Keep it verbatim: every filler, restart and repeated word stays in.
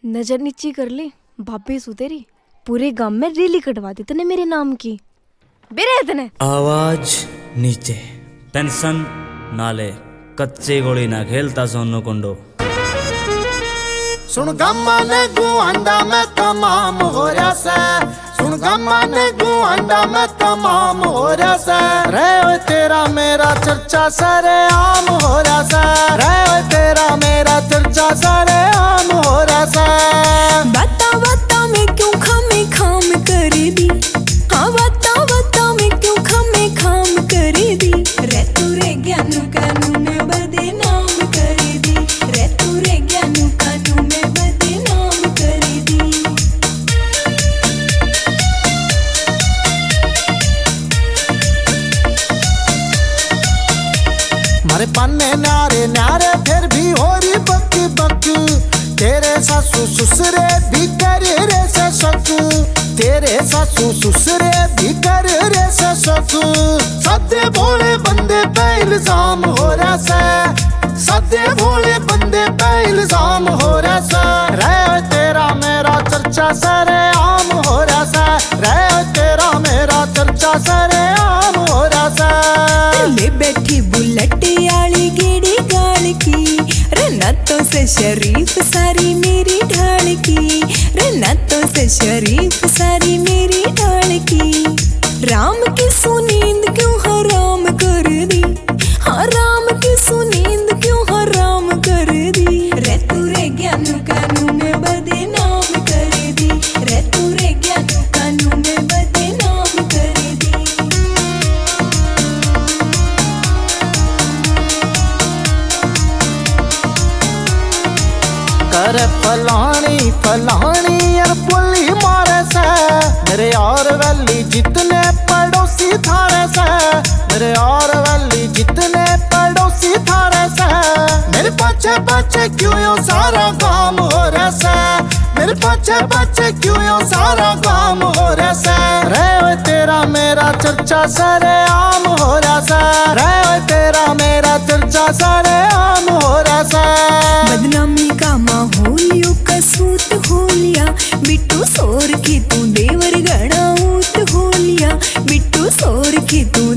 नजर नीची कर ली भाभी सु तेरी पूरे गांव में रैली कटवा दी तने मेरे नाम की बेरे तने आवाज नीचे टेंशन नाले कच्चे गोली ना खेलता सोनो कुंडो सुन गम्मा ने गुआंडा में तमाम हो रहा से सुन गम्मा ने गुआंडा में तमाम हो रहा से रे ओए तेरा मेरा चर्चा सारे आम हो रहा से रे ओए तेरा मेरा चर्चा सारे आम हो रहा से बता बता मैं क्यों खामे खाम कर दी हाँ बता बता मैं क्यों खामे खाम कर दी रे तू रे ज्ञानू कानू में बदनाम कर दी रे तू रे ज्ञानू कानू में बदनाम कर दी मारे पन्ने नारे नारे फिर भी हो रही बक बक तेरे सासू ससुरे भी कर रे से शक तेरे सासू ससुरे भी कर रे से शक सदे भोले बंदे पे इल्जाम हो रहा से सदे भोले बंदे पे इल्जाम हो रहा से रे तेरा मेरा चर्चा सारे आम हो रहा से रे तेरा मेरा चर्चा सारे आम हो रहा से ले बैठी बुलेट आली गेड़ी गाल की रनातों से शरीफ सारी मेरी ढाल की रनातों से शरीफ सारी मेरी ढाल की राम की सुनींद क्यों हराम कर दी हाँ राम की सुनींद क्यों हराम कर दी रे तू रे ज्ञानू कानू में बदनाम कर दी रे तू रे ज्ञानू कानू में बदनाम कर दी कर फलानी फलानी यार पुली मारे से मेरे और वैली जितने पड़ोसी थारे से मेरे और वैली जितने पड़ोसी थारे से मेरे बच्चे बच्चे क्यों यो सारा काम हो रहा से मेरे बच्चे बच्चे क्यों यो सारा काम हो रहा से रे ओए तेरा मेरा चर्चा सारे आम हो रहा से रे ओए तेरा मेरा चर्चा सारे आम हो रहा से बदनामी का माहौलियों का सूत हो लिया बिट्टू सोर की तू देवर गड़ा ऊत हो लिया बिट्टू सोर की तू